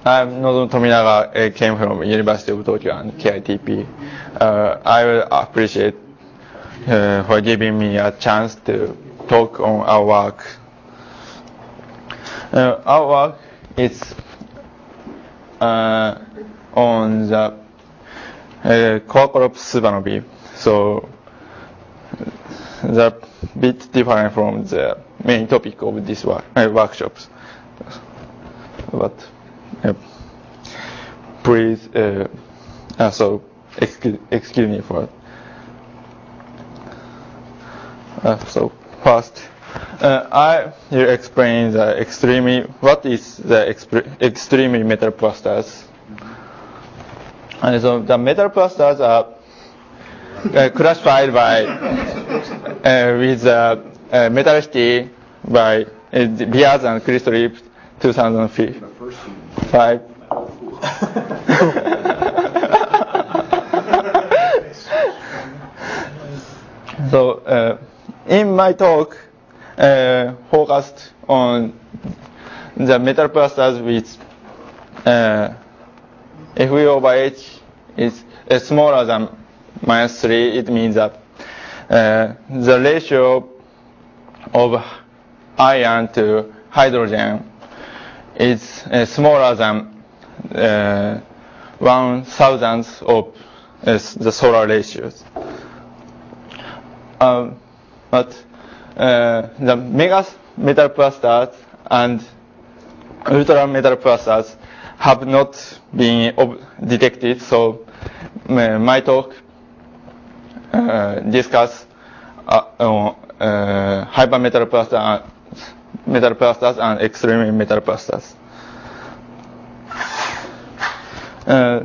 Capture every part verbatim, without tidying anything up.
I'm Nozomu Tominaga. I came from University of Tokyo and K I T P. Uh, I will appreciate uh, for giving me a chance to talk on our work. Uh, our work is uh, on the uh, Coacrops supernovae, so the bit different from the main topic of this work, uh, workshops. But uh, please, uh, uh, so excuse, excuse me for. Uh, so first, uh, I will explain the extremely what is the exp- extremely metal clusters. And so the metal clusters are uh, classified by uh, with uh, uh, metallicity by uh, Beers and Christolip two thousand five. So uh, in my talk, uh, focused on the metal clusters with uh, F E over H is uh, smaller than minus three. It means that uh, the ratio of iron to hydrogen is uh, smaller than uh, one thousandth of uh, the solar ratios. Um, but uh, the mega metal clusters and ultra metal clusters have not been ob- detected, so uh, my talk uh, discuss uh, uh, uh, hypermetal clusters and metal clusters and extreme metal clusters. Uh,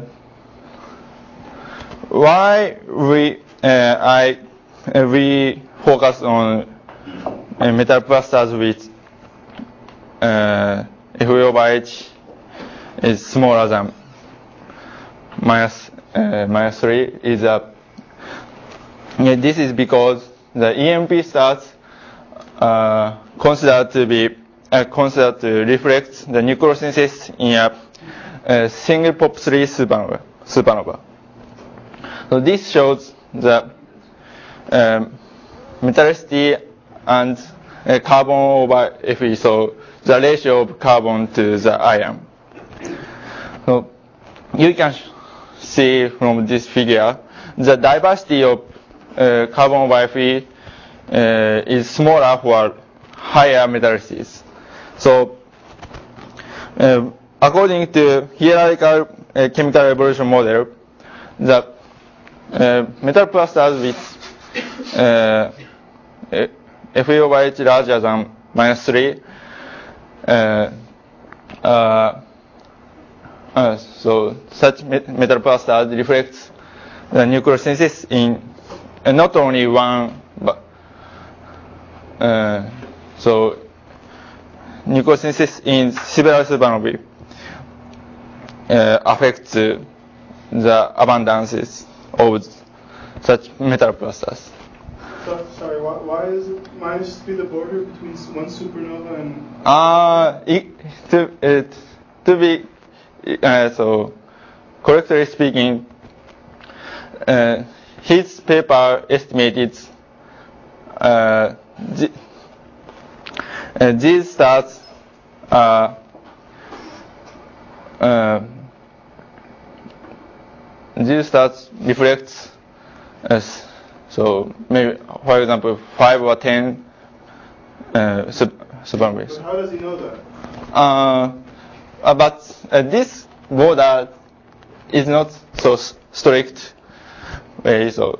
why we uh, I uh, we focus on uh, metal clusters with uh, F E over H is smaller than minus uh, minus three is a yeah, this is because the E M P stars are considered to be uh, considered to reflect the nucleosynthesis in a, a single pop three supernova. supernova. So this shows the um, metallicity and uh, carbon over Fe, so the ratio of carbon to the iron. So you can see from this figure the diversity of uh, carbon over Fe uh, is smaller for higher metallicities. So uh, according to hierarchical uh, chemical evolution model, the uh, metal clusters with uh, F E over H larger than minus three uh, uh, uh, so such metal clusters reflects the nucleosynthesis in uh, not only one but uh, so nucleosynthesis in several supernovae uh, affects uh, the abundances of such metal clusters. So, sorry, why, why is it minus three the border between one supernova and? Uh, it, to it, to be uh, so correctly speaking, uh, his paper estimated uh, the, uh, these stars are uh, these stars reflects uh, so maybe for example five or ten uh, supernovae. How does he know that? Uh, uh, but uh, this border is not so s- strict way, so.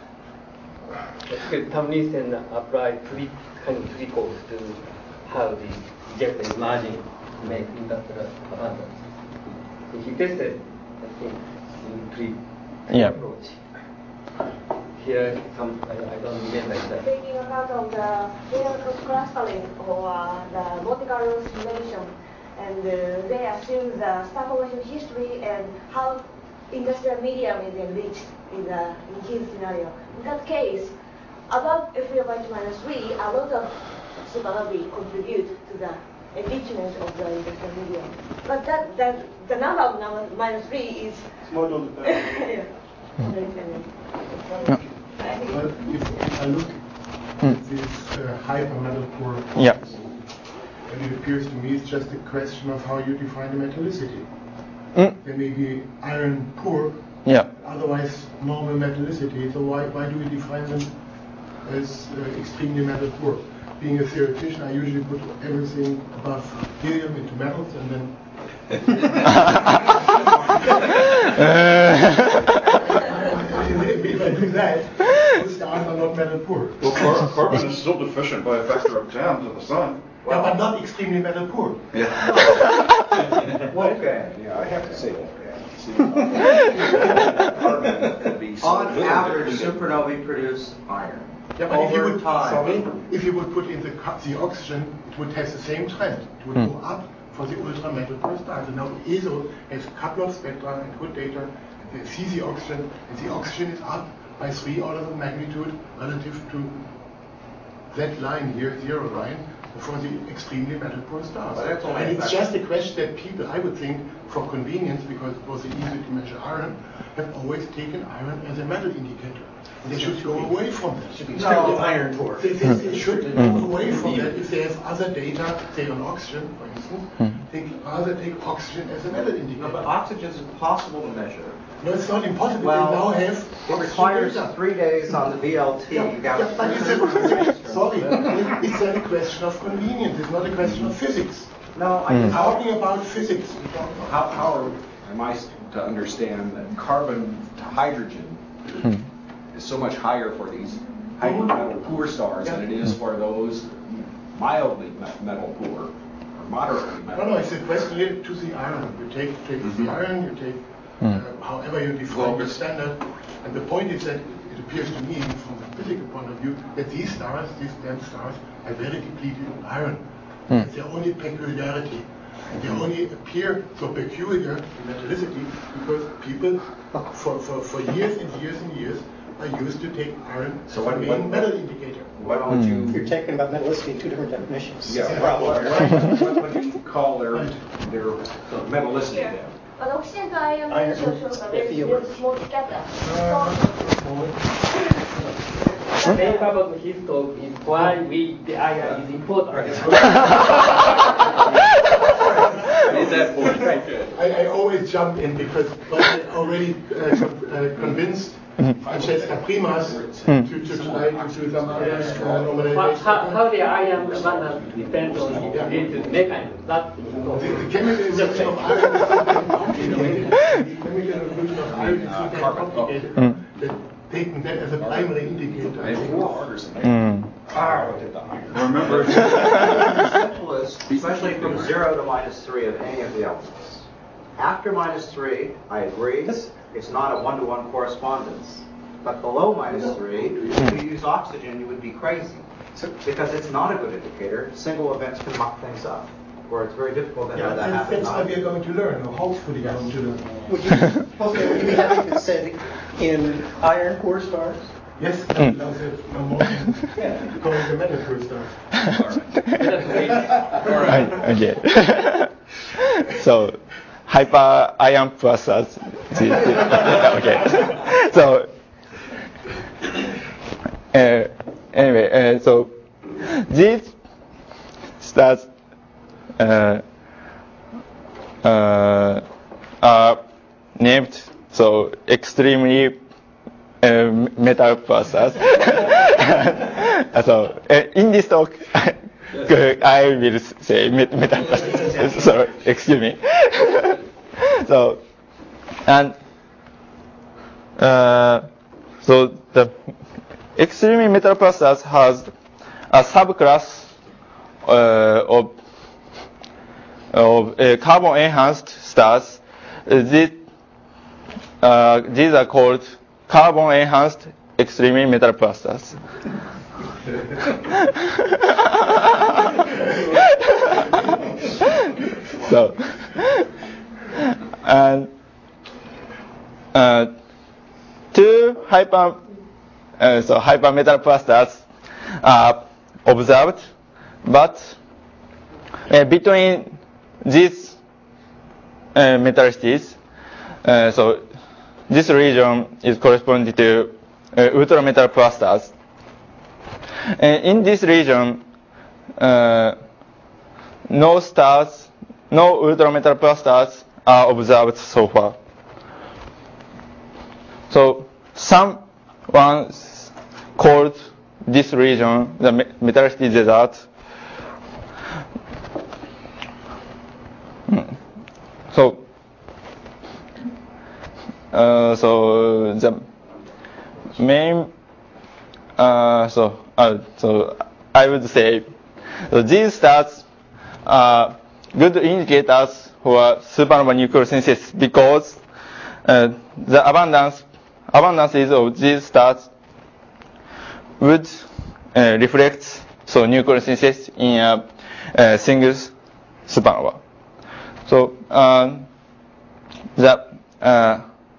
Tomlinson applied three kind of three codes to how the ejected margin make industrial abundance. So he tested, I think, in three Yeah. approach. Here, some I, I don't remember exactly. Taking account of the Hierarchical clustering or uh, the Monte Carlo simulation, and uh, they assume the star formation history and how industrial medium is enriched in, the, in his scenario. In that case, above F E over H minus three, a lot of supernovae contribute to the enrichment of the industrial medium. But that, that the number of number minus three is Small on the back. yeah. Yeah. But if, if I look at this uh, hyper metal core, Yeah. and it appears to me it's just a question of how you define the metallicity. Mm. There may be iron poor, Yeah. otherwise normal metallicity. So why why do we define them as uh, extremely metal poor? Being a theoretician, I usually put everything above helium into metals and then. If I do that, those stars are not metal poor. Well, car- carbon is still deficient by a factor of ten to the sun. Yeah, but not extremely metal poor. Yeah. Well, okay, yeah, I have to say that. Yeah. On average, supernovae produce iron. Yeah, but if you Over would, time. sorry, if you would put in the, co- the oxygen, it would have the same trend. It would go up for the ultra metal core stars. And now E S O has a couple of spectra and good data, and they see the oxygen, and the oxygen is up by three orders of magnitude relative to that line here, zero line, for the extremely metal poor stars. But that's only And it's a just a question that people, I would think, for convenience, because it was easy to measure iron, have always taken iron as a metal indicator. And they should go away from that. Should be No. strictly iron poor. They, they, they should move away from that if they have other data, say on oxygen, for instance. They rather take oxygen as a metal indicator. No, but oxygen is impossible to measure. No, it's not impossible. Well, they now have It oxygen requires data. three days on the V L T. Yeah, You got yeah, but it's a, sorry, it's a question of convenience. It's not a question of physics. No, I We're just talking about physics. How, how are, am I to understand that carbon to hydrogen is so much higher for these hypermetal poor stars than it is for those mildly me- metal poor or moderately No, metal no, poor? it's a question related to the iron. You take, take the iron, you take uh, however you define the standard. And the point is that it appears to me, from the physical point of view, that these stars, these damn stars, are very depleted in iron. It's their only peculiarity. And they only appear so peculiar in metallicity because people, for, for, for years and years and years, are used to take iron So as what- a main what- metal indicator. What would you? You're talking about metallicity in two different definitions. Yeah, Yeah. well, what, what would you call their their metallicity Here. then? But oxygen to iron Iron, ratio shows a very, few very words. small scatter. The main purpose of his talk is why we, the iron is important. At that point, okay. I, I always jump in because I already uh, con- uh, convinced Francesca Primas to, to try to do some other uh, How, normalization. how, how the iron balance depends on the related mechanism. That's The, important. the chemical evolution of iron is so very complicated. The chemical evolution of iron is so very complicated that taking that as a primary indicator. I think Remember, the simplest, especially from zero to minus three of any of the elements. After minus three, I agree, it's not a one-to-one correspondence. But below minus three, if you use oxygen, you would be crazy. Because it's not a good indicator. Single events can muck things up, where it's very difficult to Yeah, have that that's, happen. that's what we are going to learn, or hopefully going to learn. Would you, okay, would you be happy to say in iron poor stars? Yes, that was it. No more than going to metal poor stars. Right, okay. So, hyper iron plus stars. Okay. So, uh, anyway, uh, so these stars uh, uh, are named so extremely uh, metal plus stars. So, uh, in this talk, I will say met- metal plus stars. So, excuse me. So, and uh, so the extremely metal plus stars has a subclass uh, of of uh, carbon enhanced stars. Uh, these, uh, these are called carbon enhanced extremely metal plus stars. So, and uh, two hyper uh, so hypermetal plus stars are observed, but uh, between these uh, metalicities, uh, so this region is corresponding to uh, ultrametal clusters. And in this region, uh, no stars, no ultrametal clusters are observed so far. So someone called this region the metallicity desert. So, uh, so the main, uh, so uh, so I would say so these stars are good indicators for supernova nuclear synthesis because uh, the abundance abundances of these stars would uh, reflect so nuclear synthesis in a, a single supernova. So uh, the uh,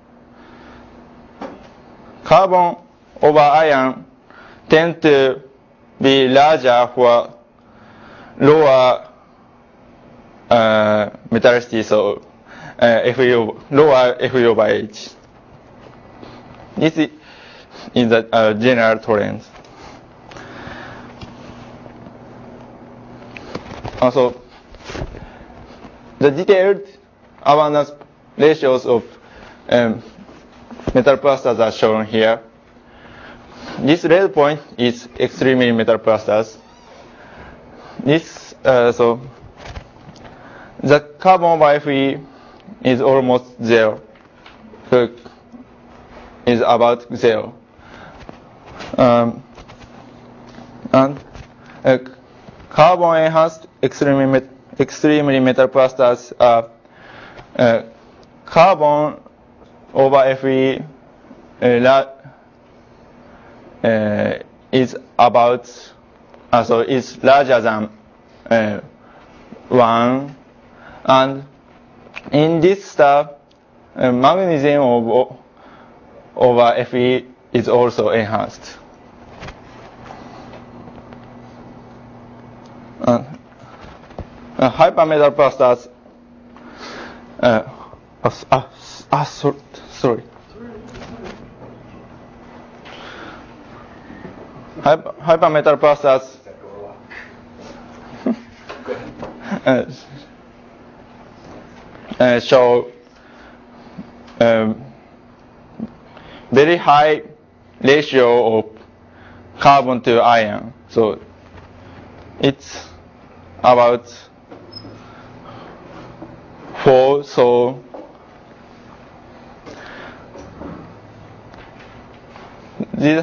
carbon over iron tend to be larger for lower uh, metallicity, so uh, F E O, lower F E O by H. This is, is the uh, general trend. Also, the detailed abundance ratios of um, metal clusters are shown here. This red point is extremely metal clusters. This uh, so the carbon over F E is almost zero. So is about zero. Um, and uh, carbon enhanced extremely met extremely metal clusters are uh, carbon over F E uh, uh, is about uh, so is larger than uh, one, and in this star uh, magnesium of, over F E is also enhanced. Uh, uh, hypermetal clusters uh, uh, uh, uh, so, sorry Hyper, hypermetal clusters uh, uh, show um, very high ratio of carbon to iron. So it's about four. So these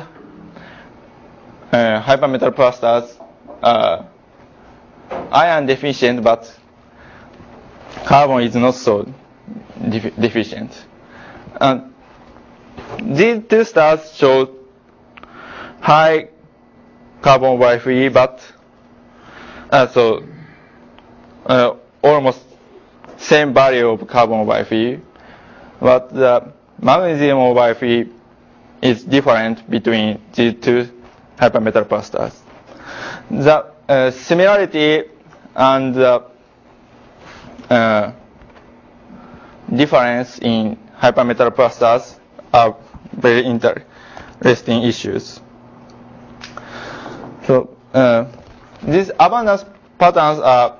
uh, hypermetal clusters are iron deficient, but carbon is not so def deficient. And these two stars show high carbon over F E, but uh, so uh, almost same value of carbon over F E, but the magnesium over F E is different between these two hypermetal clusters. The uh, similarity and the uh, difference in hypermetal clusters are very interesting issues. So uh, these abundance patterns are,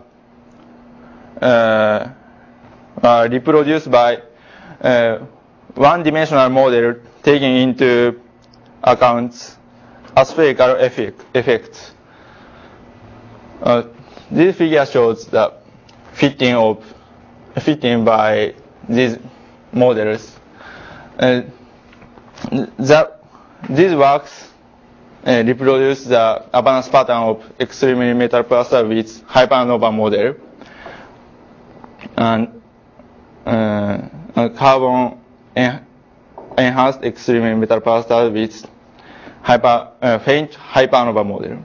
uh, are reproduced by uh, one-dimensional model taking into account aspherical effect, effects. Uh, this figure shows the fitting of fitting by these models. Uh, the, these works uh, reproduce the abundance pattern of extremely metal cluster with hypernova model, and uh, a carbon en enhanced extremely metal cluster with hyper uh, faint hypernova model.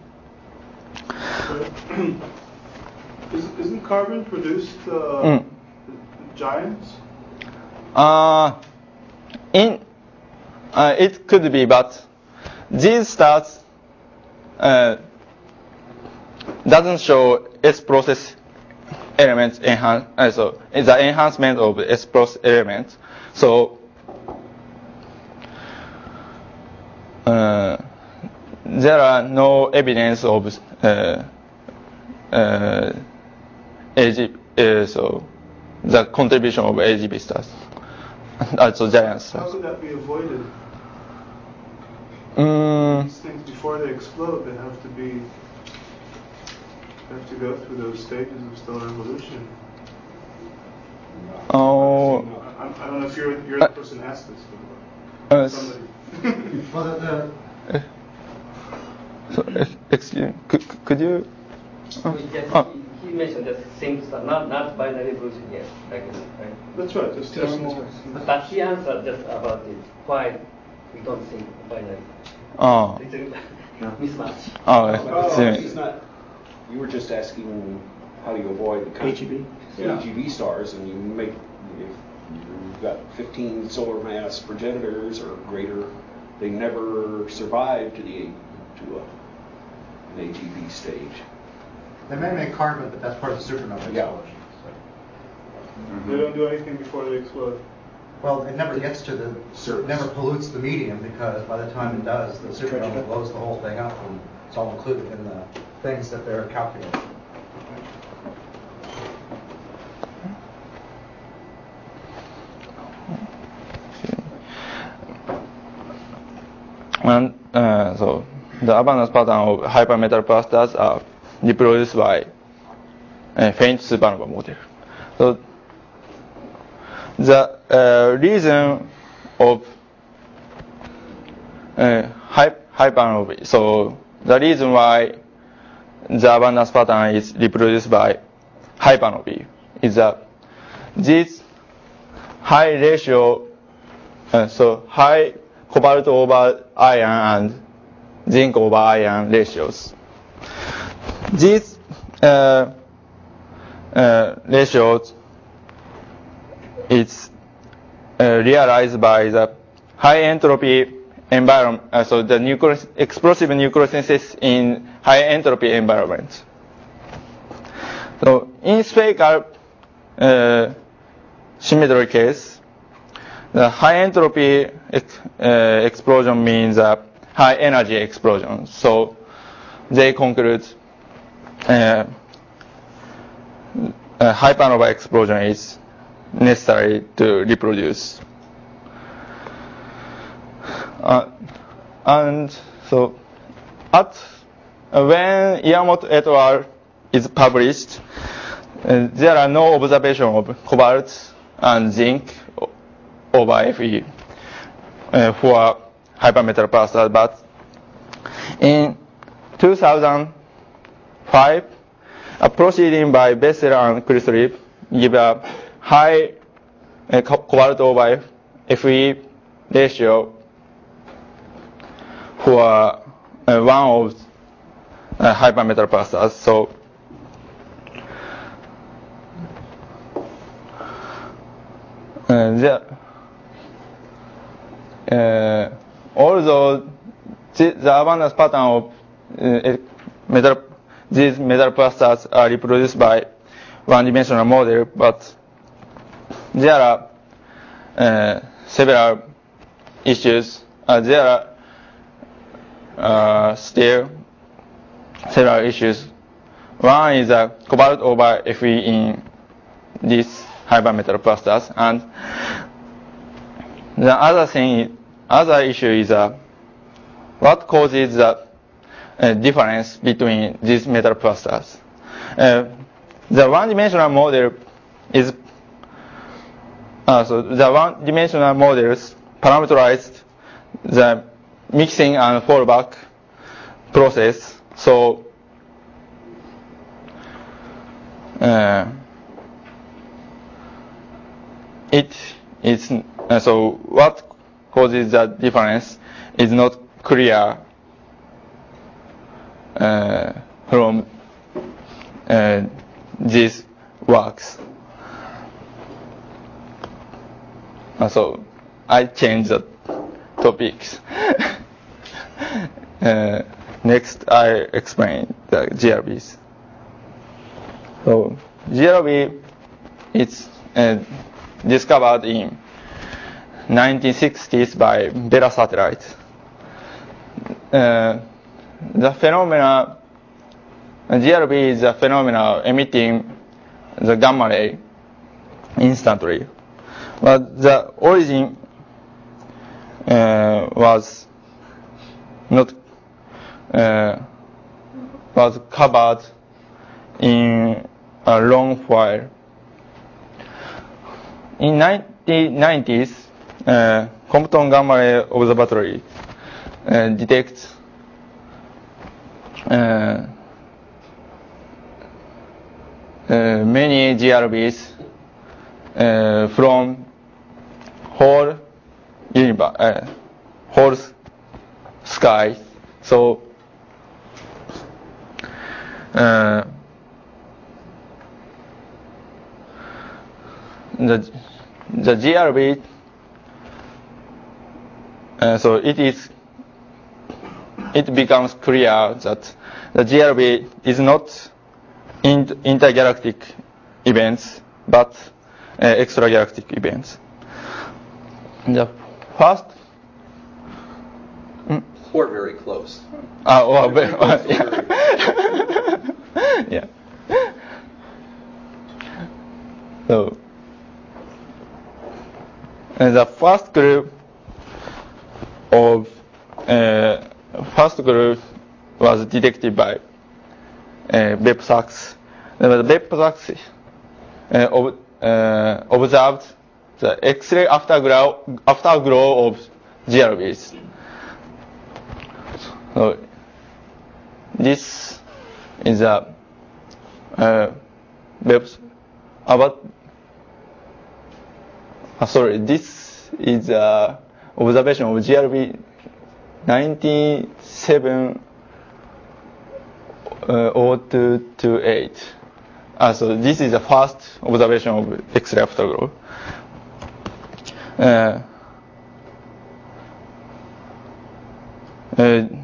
Is, isn't carbon produced uh, mm. giants? Uh, in uh, it could be, but these stars uh, doesn't show S process elements enhance, uh, so the enhancement of S plus elements. So uh, there are no evidence of uh, uh, A G, uh, so the contribution of A G B stars, also giant stars. How could that be avoided? Mm. These things before they explode, they have to be have to go through those stages of stellar evolution. Oh. I, I don't know if you're you're the person who asked this. But uh, somebody. Well, the, uh, so, excuse me, could, could you? Uh, Just, uh, he mentioned that things are not, not binary evolution yet, like this, right? That's right. Just normal. But he answered just about it. Why we don't think binary? Oh. It's a mismatch. Oh, Oh, excuse he's me. not, you were just asking how do you avoid the kind A G B? of A G B stars, and you make, if you've got fifteen solar mass progenitors or greater, they never survive to the to a, an A G B stage. They may make carbon, but that's part of the supernova Yeah. explosion. So. They don't do anything before they explode. Well, it never gets to the, it never pollutes the medium, because by the time it does, the supernova blows the whole thing up, and it's all included in the things that they're calculating. And uh, so the abundance pattern of hypermetal clusters are reproduced by a faint supernova model. So the uh, reason of uh, hypernovae, so the reason why the abundance pattern is reproduced by hypernovae is that this high ratio, uh, so high cobalt over iron and zinc over iron ratios. These uh, uh, ratios is uh, realized by the high entropy environment, uh, so the nuclear, explosive nucleosynthesis in high entropy environment. So in spherical uh, symmetry case, the high entropy ex, uh, explosion means a high energy explosion. So they conclude uh, a hypernova explosion is necessary to reproduce. Uh, and so at uh, when Iamoto et al. Is published, uh, there are no observation of cobalt and zinc over Fe uh, for hypermetal clusters, but in two thousand five, a proceeding by Bessel and Chrislip give a high uh, co cobalt over Fe ratio for uh, one of uh, hypermetal clusters. So uh, the, uh, although the, the abundance pattern of uh, metal, these metal clusters are reproduced by one-dimensional model, but there are uh, several issues. Uh, there are uh, still several issues. One is a cobalt over Fe in these hypermetal clusters, and the other thing, other issue is uh, what causes the uh, difference between these metal clusters. Uh, the one-dimensional model is uh, so the one-dimensional models parameterized the mixing and fallback process. So uh, it is uh, so what causes the difference is not clear uh, from uh, these works. Uh, so I changed the topics. uh, next I explain the G R Bs. So G R B is uh, discovered in nineteen sixties by Beta satellites. Uh, the phenomena, G R B is a phenomenon emitting the gamma ray instantly. But the origin uh, was not uh, was covered in a long while. In nineteen nineties, uh, Compton Gamma Ray Observatory uh, detects uh, uh, many G R Bs uh, from whole universe, uh, whole sky. So uh, the the G R B, uh, so it is it becomes clear that the G R B is not in, intergalactic events but uh, extragalactic events. The first mm, Or very close. uh, or very, uh, yeah. yeah. So and the first group of uh, first group was detected by uh, Webb Sachs. The Webb Sachs uh, ob, uh, observed the X-ray afterglow, afterglow of G R Bs. So this is a uh, Webb about. Uh, sorry, this is a observation of G R B nineteen seven oh two twenty-eight. Uh, so this is the first observation of X-ray afterglow. Uh, uh,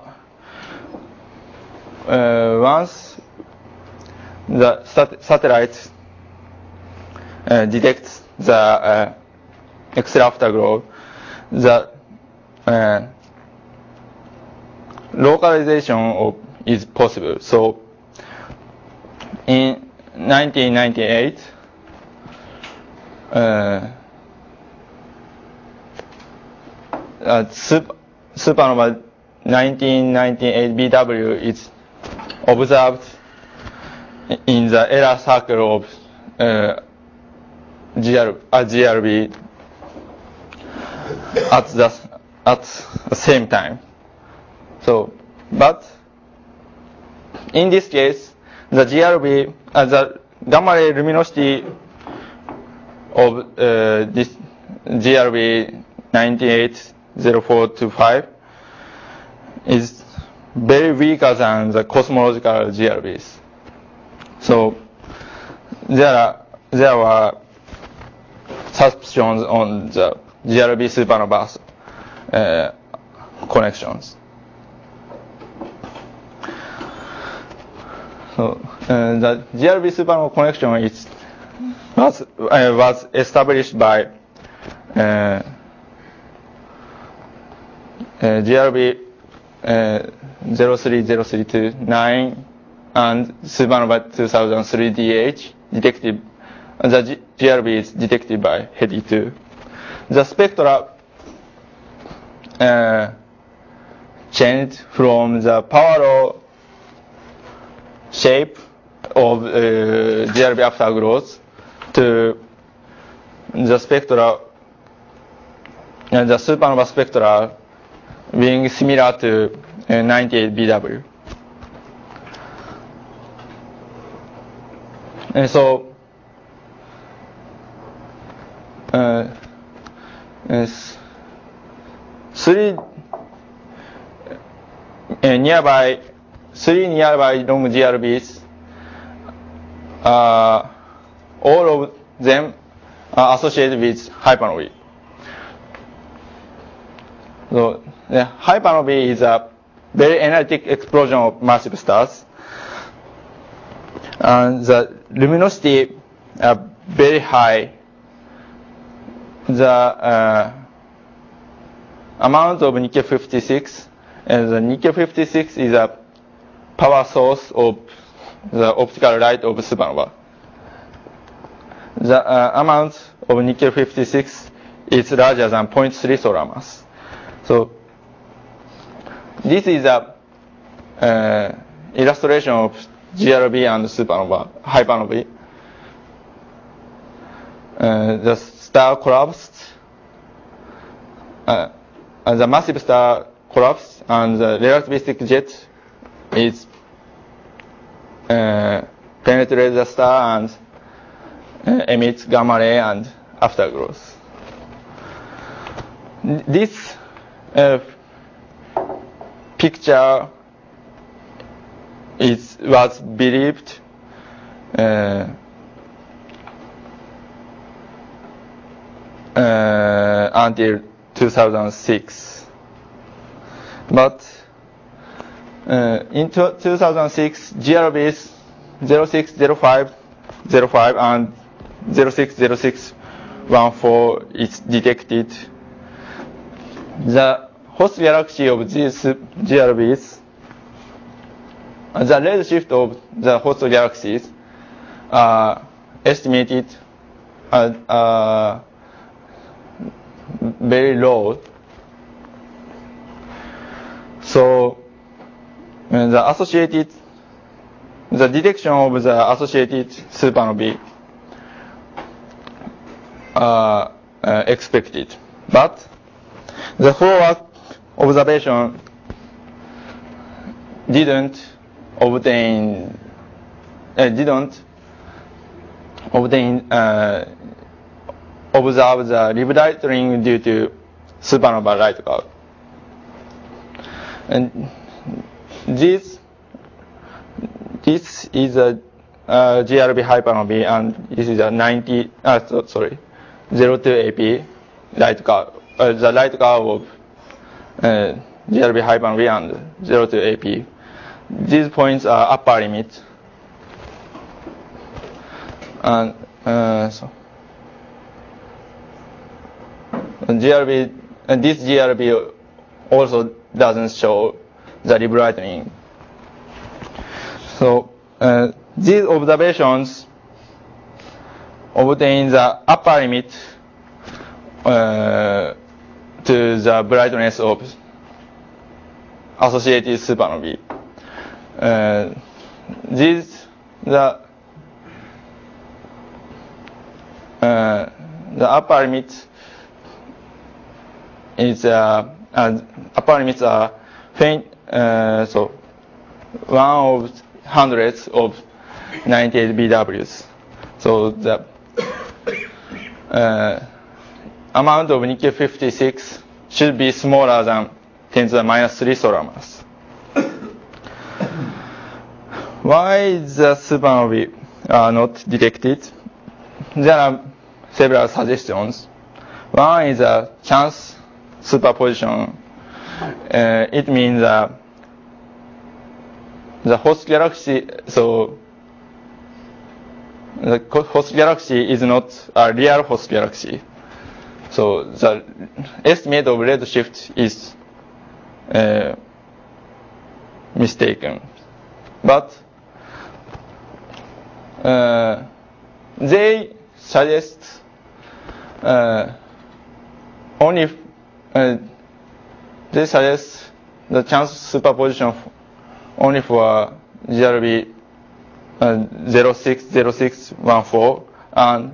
uh, once the sat satellite uh, detects the uh, X-ray afterglow, the uh, localization of is possible. So in nineteen ninety-eight, uh, uh, super, supernova nineteen ninety-eight B W is observed in the error circle of uh, G R, uh, G R B at the at the same time. So, but in this case, the G R B, uh, the gamma ray luminosity of uh, this G R B ninety-eight oh four twenty-five is very weaker than the cosmological G R Bs. So there are there were suspicions on the G R B supernova uh, connections. So uh, the G R B supernova connection is was uh, was established by uh, uh, G R B uh, zero three zero three two nine and supernova two thousand three D H detected. The G G R B is detected by HEDI two. The spectra uh, changed from the power law shape of uh, G R B afterglows to the spectra, uh, the supernova spectra being similar to uh, ninety-eight B W. And so Uh, is three uh, nearby three nearby long G R Bs, uh, all of them are associated with hypernovae. So the hypernovae is a very energetic explosion of massive stars, and the luminosity are very high, the uh, amount of nickel fifty-six, and the nickel fifty-six is a power source of the optical light of supernova. The uh, amount of nickel fifty-six is larger than zero point three solar mass. So this is a uh, illustration of G R B and supernova, hypernovae. Uh, the star collapsed, uh, and the massive star collapsed, and the relativistic jet is uh, penetrates the star and uh, emits gamma ray and afterglows. This uh, picture is was believed uh, uh, until two thousand six, but uh, in two thousand six, G R Bs zero six zero five zero five and zero six zero six one four is detected. The host galaxy of these G R Bs, the redshift of the host galaxies are estimated at uh, very low. So uh, the associated, the detection of the associated supernovae are uh, expected, but the follow-up observation didn't obtain uh, didn't obtain uh, observe the rebridling due to supernova light cloud. And this this is a uh, G R B hypernovae, and this is a ninety uh, so, sorry zero two A P light cloud. Uh, the light curve of uh, G R B hypernovae and zero two A P. These points are upper limit, and uh, so G R B and this G R B also doesn't show the rebrightening. So uh, these observations obtain the upper limit uh, to the brightness of associated supernovae. Uh, these the uh, the upper limit is uh, uh, upper limits are faint. Uh, so one of hundreds of ninety-eight B Ws. So the uh, amount of nickel fifty-six should be smaller than ten to the minus three solar mass. Why the supernovae are not detected? There are several suggestions. One is a chance superposition. Uh, it means that the host galaxy, so the host galaxy is not a real host galaxy. So the estimate of redshift is uh, mistaken. But uh, they suggest uh, only uh, they suggest the chance superposition only for G R B uh, zero six zero six one four and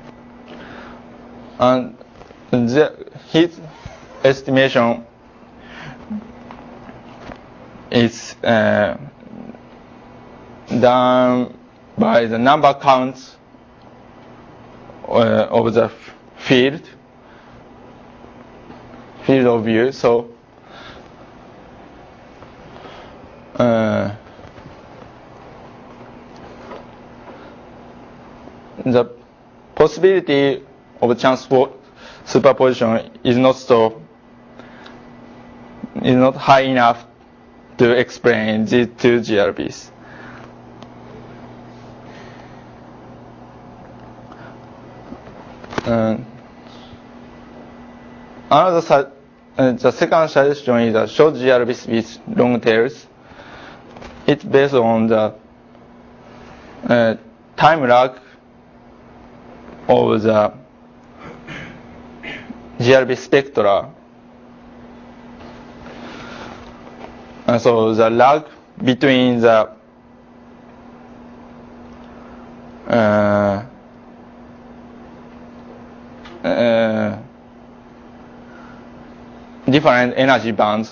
and the, his estimation is uh, done by the number counts uh, of the field field of view. So uh, the possibility of chance superposition is not so is not high enough to explain these two G R Bs. Uh, another su- uh, the second suggestion is a short G R Bs with long tails. It's based on the uh, time lag of the G R B spectra. And so the lag between the uh, uh, different energy bands.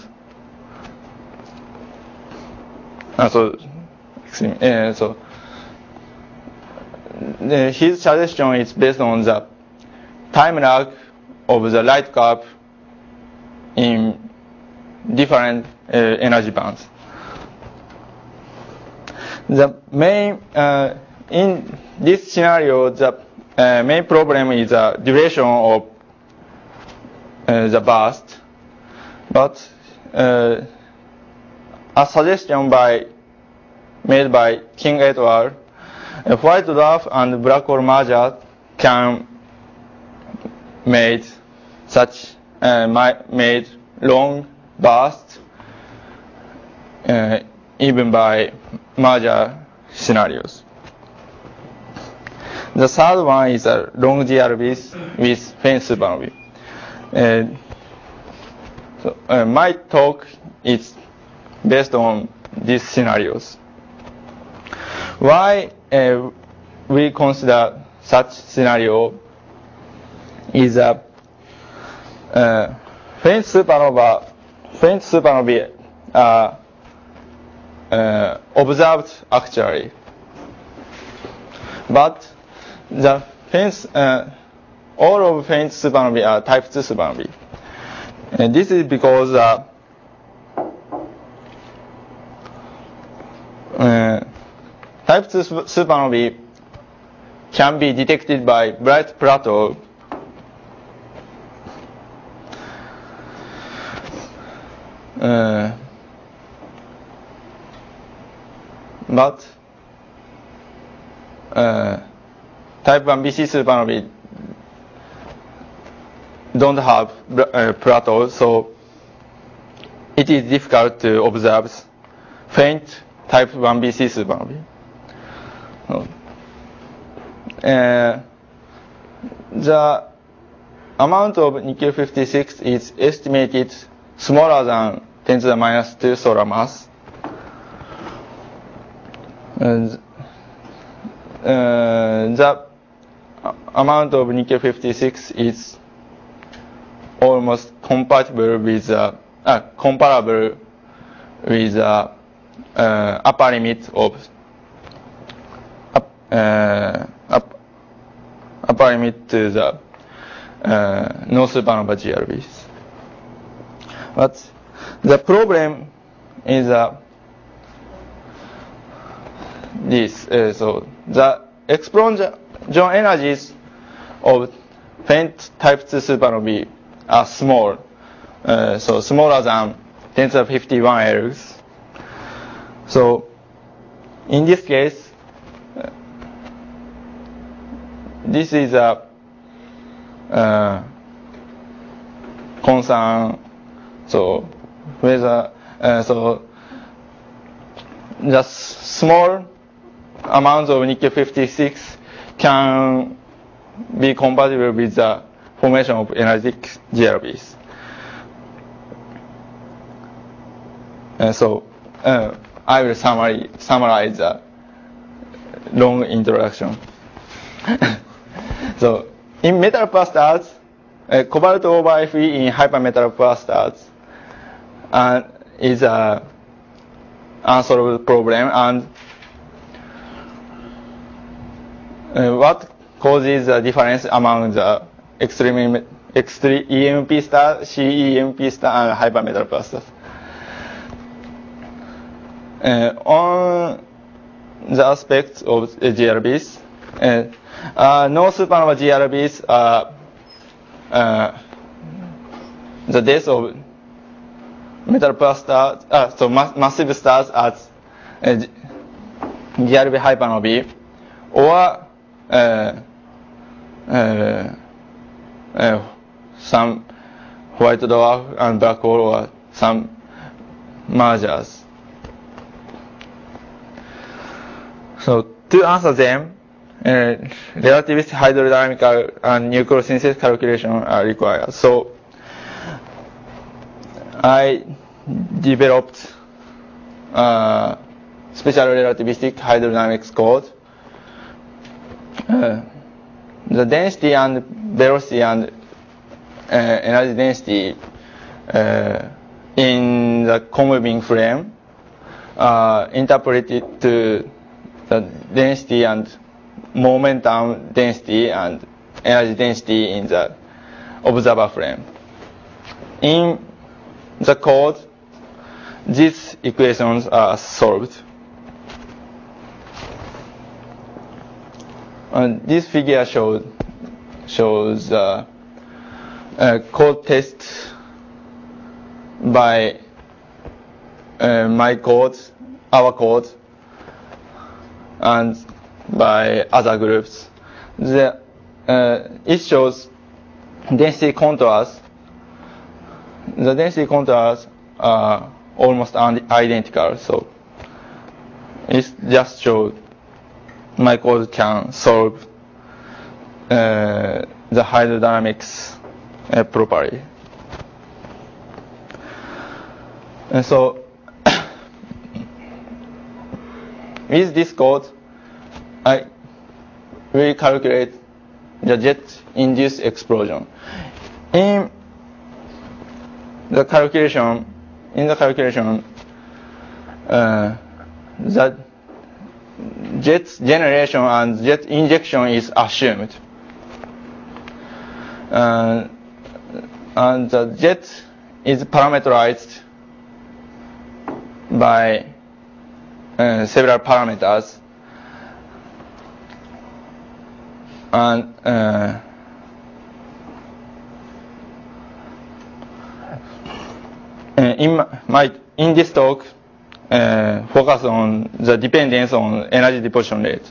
Uh, so, excuse me, uh, so the, his suggestion is based on the time lag of the light curve in different uh, energy bands. The main uh, in this scenario, the uh, main problem is the duration of uh, the burst, but uh, a suggestion by made by King et al. A white dwarf and black hole merger can made such uh, made long burst uh, even by merger scenarios. The third one is a long G R Bs with faint supernovae. Uh, so, uh, my talk is based on these scenarios. Why uh, we consider such scenario is a uh, faint supernova, faint supernovae are uh, observed actually, but the faint, uh, all of faint supernovae are type two supernovae. And this is because uh, uh, type two supernovae can be detected by bright plateau. Uh, but uh, type one B C supernovae don't have uh, plateaus, so it is difficult to observe faint type one B C supernovae. Uh, the amount of nickel fifty-six is estimated smaller than ten to the minus two solar mass. And, uh, the amount of nickel fifty-six is almost compatible with uh, uh, comparable with the uh, upper limit of uh, up, upper limit to the uh, no supernova G R Bs. But the problem is uh, this. Uh, so the explosion energies of faint type two supernovae are small, uh, so smaller than ten to the fifty-one ergs. So in this case, uh, this is a uh, concern. So whether uh, so just small amounts of nickel fifty-six can be compatible with the formation of energetic G R Bs. And so uh, I will summary, summarize the long introduction. So in metal power stars, uh, cobalt over Fe in hypermetal power stars uh, is a unsolved problem, and uh, what causes the difference among the extreme, extreme E M P star, C E M P star, and hypermetal power stars? Uh, on the aspects of uh, G R Bs, uh, uh, no supernova G R Bs are uh, the death of metal power stars, uh, so ma massive stars as uh, G R B hypernovae, or uh, uh, uh, some white dwarf and black hole or some mergers. So to answer them, uh, relativist hydrodynamical and nucleosynthesis calculation are required. So I developed uh, special relativistic hydrodynamics code. Uh, the density and velocity and uh, energy density uh, in the conmoving frame are interpreted to the density and momentum density and energy density in the observer frame. In the code, these equations are solved. And this figure shows shows uh, a code test by uh, my code, our code, and by other groups. The, uh, it shows density contours. The density contours are almost identical, so it just shows my code can solve uh, the hydrodynamics uh, properly. And so with this code, I will calculate the jet-induced explosion. In the calculation, in the calculation, uh, the jet generation and jet injection is assumed, uh, and the jet is parameterized by uh, several parameters, and uh, in my in this talk, uh, focus on the dependence on energy deposition rate.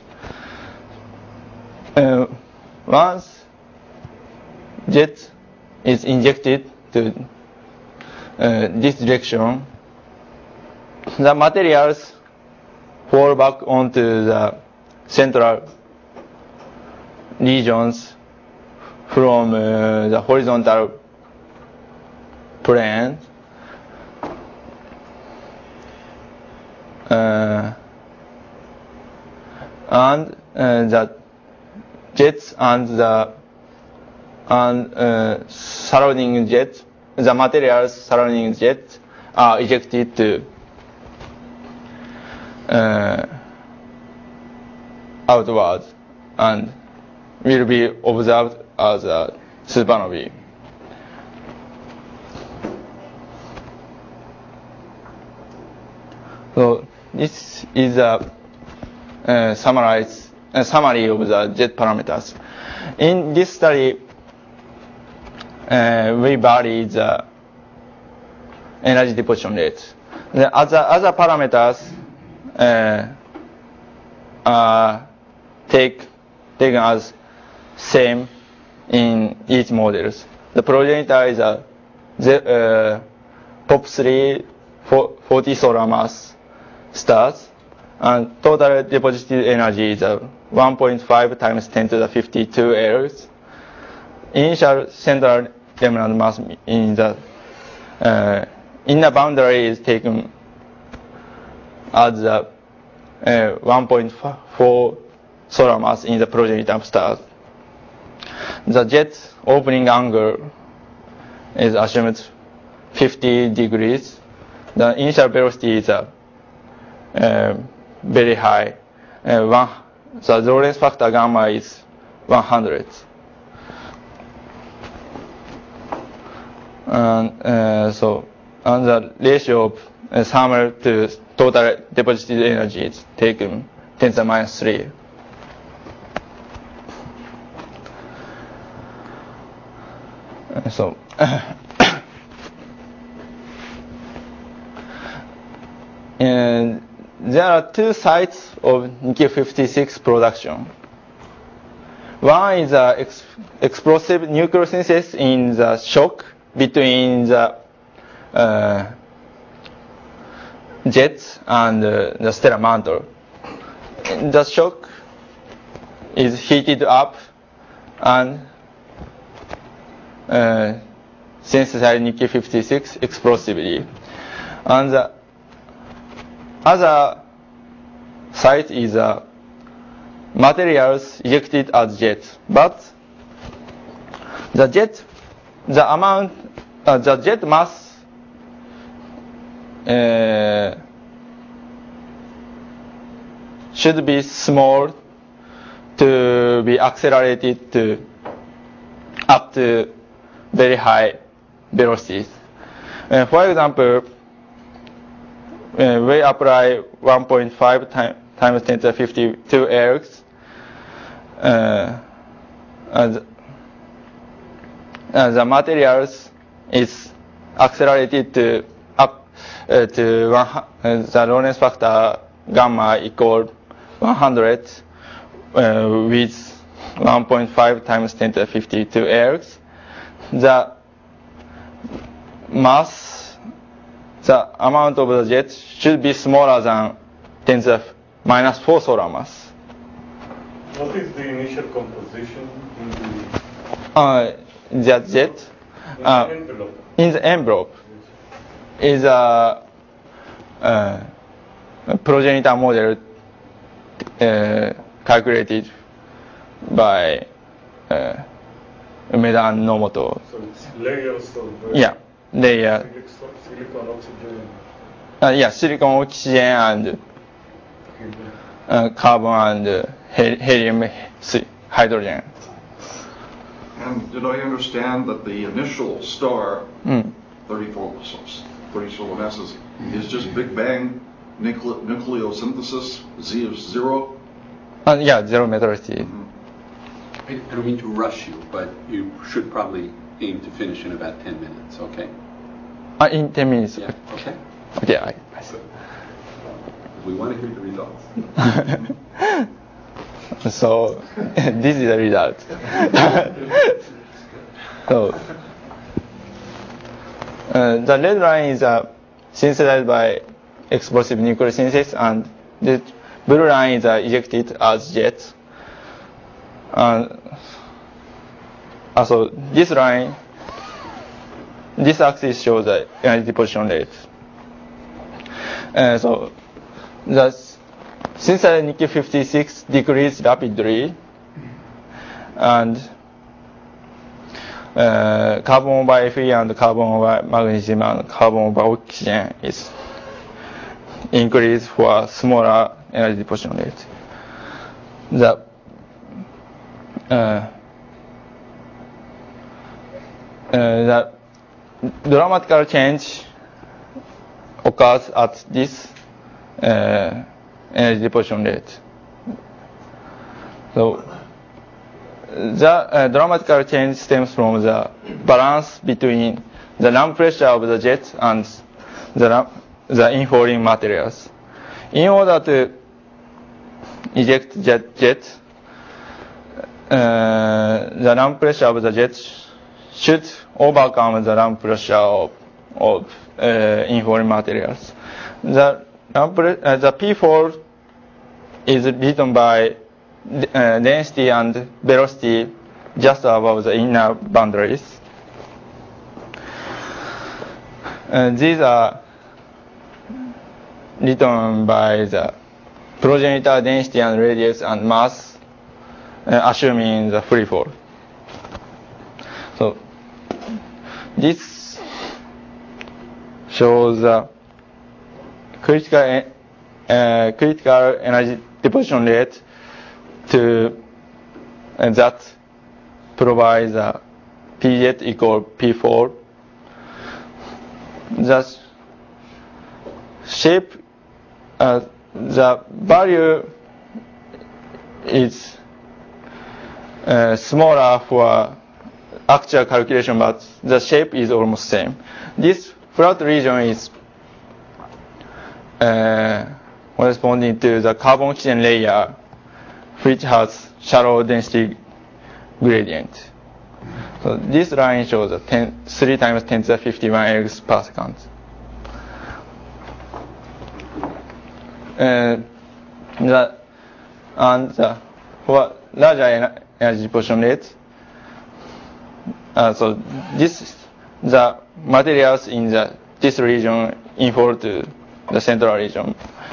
Uh, once jet is injected to uh, this direction, the materials fall back onto the central regions from uh, the horizontal plane. Uh, and uh, the jets and the and uh, surrounding jet, the materials surrounding jet are ejected to uh, outward and will be observed as a supernovae. So this is a uh, summarize, a summary of the jet parameters. In this study, uh, we vary the energy deposition rate. The other other parameters uh, are take, taken as same in each models. The progenitor is a the, uh, P O P three forty solar mass stars, and total deposited energy is a one point five times ten to the fifty-two ergs. Initial central remnant mass in the uh, inner boundary is taken as the uh, one point four solar mass in the progenitor stars. The jet opening angle is assumed fifty degrees. The initial velocity is a Uh, very high. Uh, one, the Lorentz factor gamma is one hundred. And uh, so, and the ratio of uh, thermal to total deposited energy is taken ten to the minus three. Uh, so. And there are two sites of Nikkei fifty-six production. One is uh, ex explosive nucleosynthesis in the shock between the uh, jets and uh, the stellar mantle. The shock is heated up and uh, synthesize Nikkei fifty-six explosively. And the other side is uh, materials ejected as jets, but the jet, the amount, uh, the jet mass uh, should be small to be accelerated to up to very high velocities. Uh, for example, uh, we apply one point five time, times ten to the fifty-two ergs. Uh, and, and the materials is accelerated to up uh, to one, uh, the Lorentz factor gamma equal one hundred uh, with one point five times ten to the fifty-two ergs. The mass, the amount of the jet should be smaller than ten to the minus four solar mass. What is the initial composition in the, uh, that jet? in Uh, the envelope? in the envelope is a, uh, a progenitor model uh, calculated by uh, Umeda and Nomoto. So it's layers of uh, Yeah, layer. silic- silicon, oxygen, Uh, yeah, silicon, oxygen, and helium. uh, carbon and uh, he- helium, si- hydrogen. And did I understand that the initial star, Mm. thirty-four, thirty solar masses, is just Big Bang nucle- nucleosynthesis, Z is zero? Uh, yeah, zero metallicity. I I don't mean to rush you, but you should probably aim to finish in about ten minutes, okay? Uh, in ten minutes. Yeah, okay. Okay, I, I see. We want to hear the results. So this is the result. So uh, the red line is uh, synthesized by explosive nucleosynthesis, and the blue line is uh, ejected as jet. And also this line, this axis shows the energy deposition rate. Uh, so the synthesized Nikkei fifty-six decreased rapidly, and uh, carbon over Fe and carbon over magnesium and carbon over oxygen is increased for smaller energy deposition rate. The uh, uh, the dramatical change occurs at this uh, energy deposition rate. So the uh, dramatical change stems from the balance between the ramp pressure of the jet and the, ramp, the infalling materials. In order to eject jet, jet uh, the ramp pressure of the jet should overcome the ramp pressure of, of uh, infalling materials. The, ramp, uh, the P four is written by uh, density and velocity just above the inner boundaries. Uh, these are written by the progenitor density and radius and mass, uh, assuming the free fall. So this shows the critical uh, critical energy deposition rate to uh, that provides a P jet equal P four. The shape, uh, the value is uh, smaller for actual calculation, but the shape is almost same. This flat region is uh, corresponding to the carbon oxygen layer, which has shallow density gradient. So this line shows a ten, three times ten to the fifty-one ergs per second. Uh, the, and the, for larger energy position rate, uh, so this the materials in the this region infall to the central region.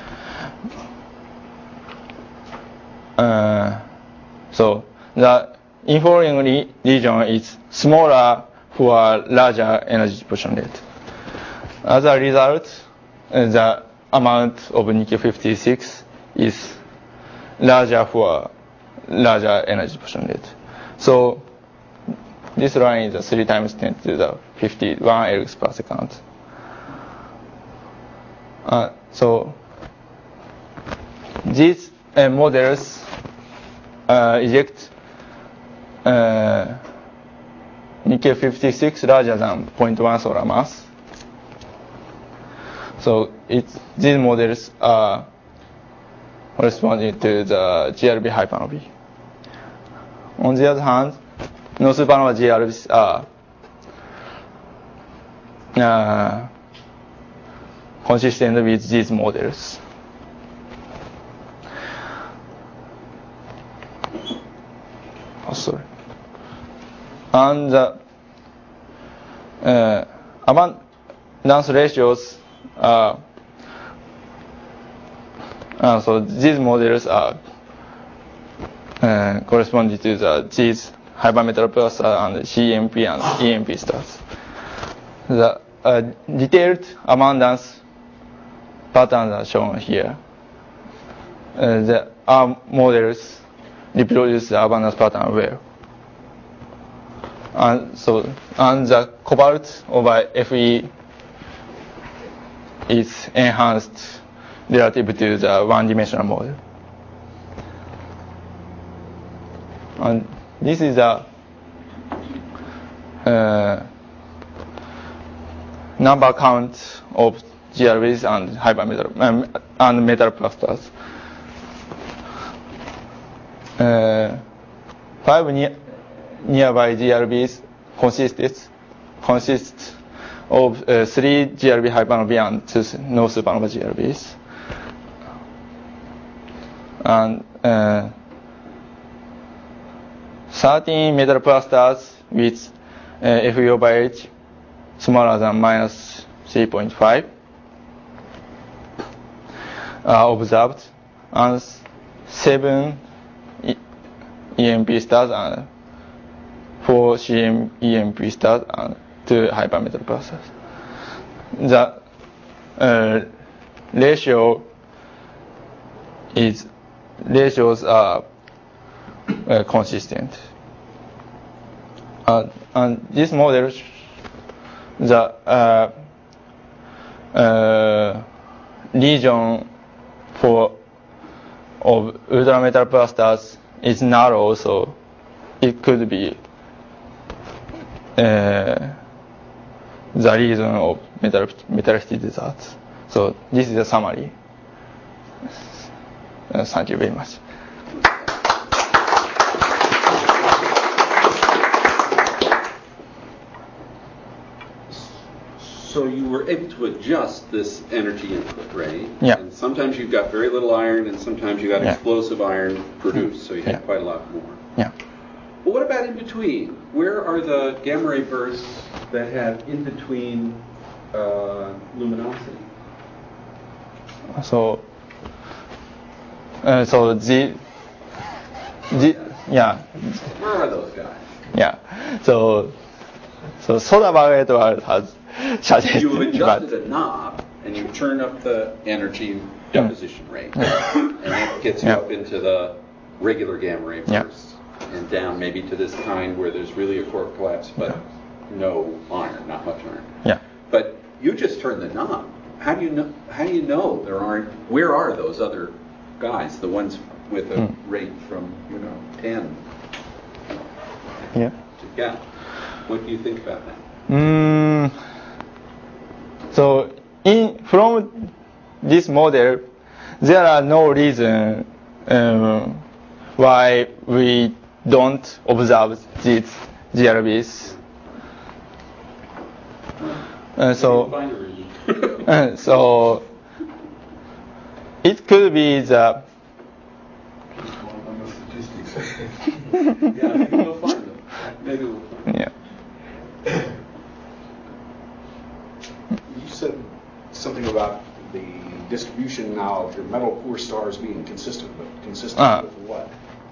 Uh, so the infalling re region is smaller for larger energy position rate. As a result, uh, the amount of nickel fifty-six is larger for larger energy position rate. So this line is three times ten to the fifty-one ergs per second. Uh, so these uh, models uh, eject uh, nickel fifty-six larger than zero point one solar mass. So it, these models are corresponding to the G R B hypernovae. On the other hand, no supernova G R Bs are uh, consistent with these models. Oh, sorry. And the uh, abundance ratios are uh, so these models are uh, corresponding to the these hypermetal pulsar and C M P and E M P stars. The uh, detailed abundance patterns are shown here. Uh, the our models reproduce the abundance pattern well. And so, and the cobalt over Fe is enhanced relative to the one-dimensional model. And this is a uh, number count of G R Bs and hypermetal um, and metal clusters. Uh, five ne nearby G R Bs consist consist of uh, three G R B hypernovae and two no supernova G R Bs. And uh, thirteen metal clusters with uh, F E O by H smaller than minus three point five are observed, and seven E M P stars and four C M E M P stars and two hypermetal clusters. The uh, ratio is ratios are uh, consistent. Uh, and this model, the uh, uh, region for of ultrametal clusters is narrow, so it could be uh, the reason of metal metallicity deserts. So this is a summary. Uh, thank you very much. So you were able to adjust this energy input, right? Yeah. And sometimes you've got very little iron, and sometimes you got yeah. explosive iron produced, so you yeah. had quite a lot more. Yeah. But what about in between? Where are the gamma ray bursts that have in between uh, luminosity? So, uh, so the, the, yeah. Where are those guys? Yeah. So, so Soderberg et al. Has suggested. You've adjusted a knob and you turn up the energy deposition mm. rate, yeah. and that gets you yeah. up into the regular gamma ray bursts, yeah. and down maybe to this kind where there's really a core collapse, but yeah. no iron, not much iron. Yeah. But you just turn the knob. How do you know? How do you know there aren't? Where are those other guys? The ones with a mm. rate from you know ten. Yeah. Yeah. What do you think about that? Mm, so in from this model, there are no reason um, why we don't observe these G R Bs. Uh, so, uh, so it could be the. Yeah, maybe we'll find them. Maybe we'll find them. Yeah. You said something about the distribution now of your metal poor stars being consistent, but consistent uh, with what?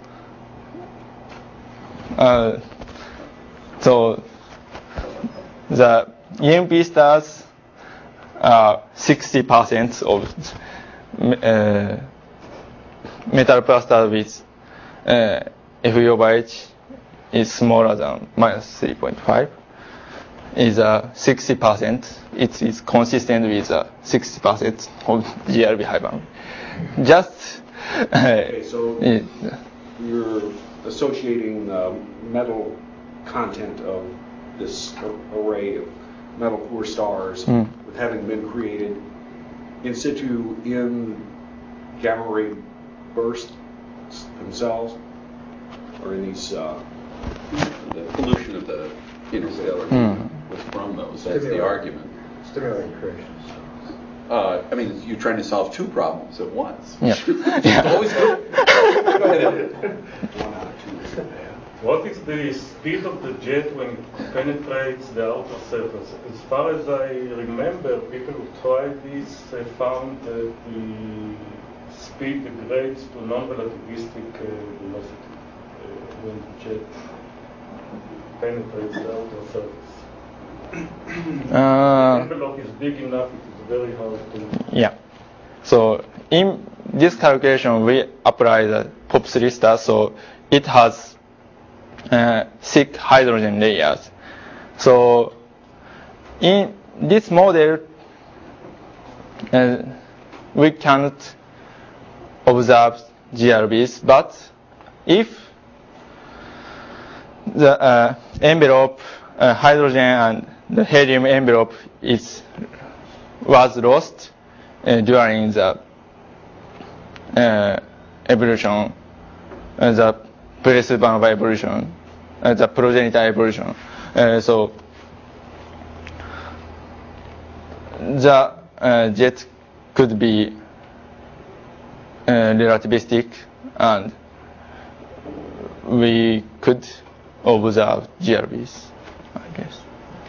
Uh, so the E M P stars are sixty percent of uh, metal poor stars with uh, F E over H is smaller than minus three point five. Is uh, sixty percent. It is consistent with uh, sixty percent of G R B high bound. Just uh, Okay, so it, you're associating the metal content of this array of metal poor stars mm. with having been created in situ in gamma ray bursts themselves, or in these uh, the pollution of the interstellar mm. was from those. That's the argument. Stimulating creation. Uh, I mean, you're trying to solve two problems at once. Yeah. It's always good. Go ahead. one out of two. What is the speed of the jet when it penetrates the outer surface? As far as I remember, people who tried this uh, found that the speed degrades to non-relativistic uh, velocity uh, when the jet penetrates the outer surface. Uh, the envelope is big enough, it is very hard to... Yeah. So in this calculation, we apply the P O P three star, so it has uh, thick hydrogen layers. So in this model, uh, we cannot observe G R Bs, but if the uh, envelope, uh, hydrogen and the helium envelope is was lost uh, during the uh, evolution, uh, the pre-supernova evolution, uh, the progenitor evolution. Uh, so the uh, jet could be uh, relativistic, and we could observe G R Bs, I guess.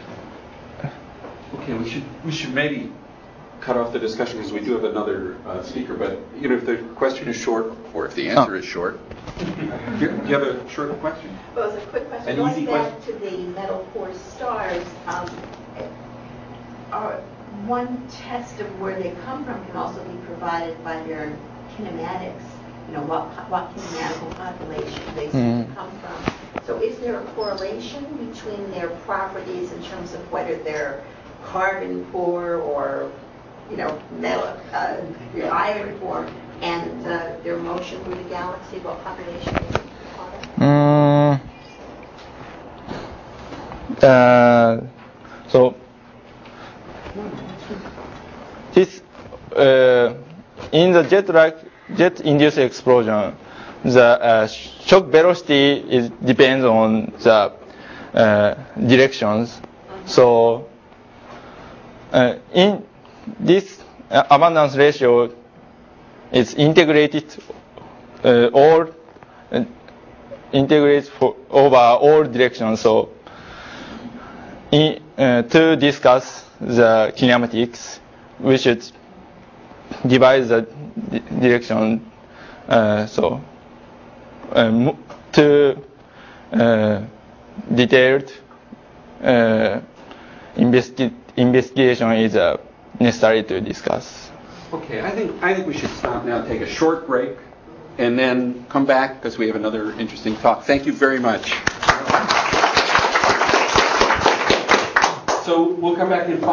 Okay, we should we should maybe cut off the discussion because we do have another uh, speaker. But you know, if the question is short, or if the answer oh. is short, do you have a short question? Well, it's a quick question. An Going easy back question. to the metal poor stars, um, are, one test of where they come from can also be provided by their kinematics. You know, what what kinematical population they seem mm. to come from. So is there a correlation between their properties in terms of whether they're carbon poor or, you know, metal, uh, iron poor, and uh, their motion through the galaxy? What population is it? Mm, uh, so this uh, in the jet like jet induced explosion, the uh, shock velocity is depends on the uh, directions. So uh, in this uh, abundance ratio is integrated uh, all uh, integrates for over all directions. So in, uh, to discuss the kinematics, we should divide the di direction. Uh, so um, to uh, detailed uh, investi investigation is uh, necessary to discuss. Okay, I think I think we should stop now, take a short break, and then come back because we have another interesting talk. Thank you very much. So we'll come back in five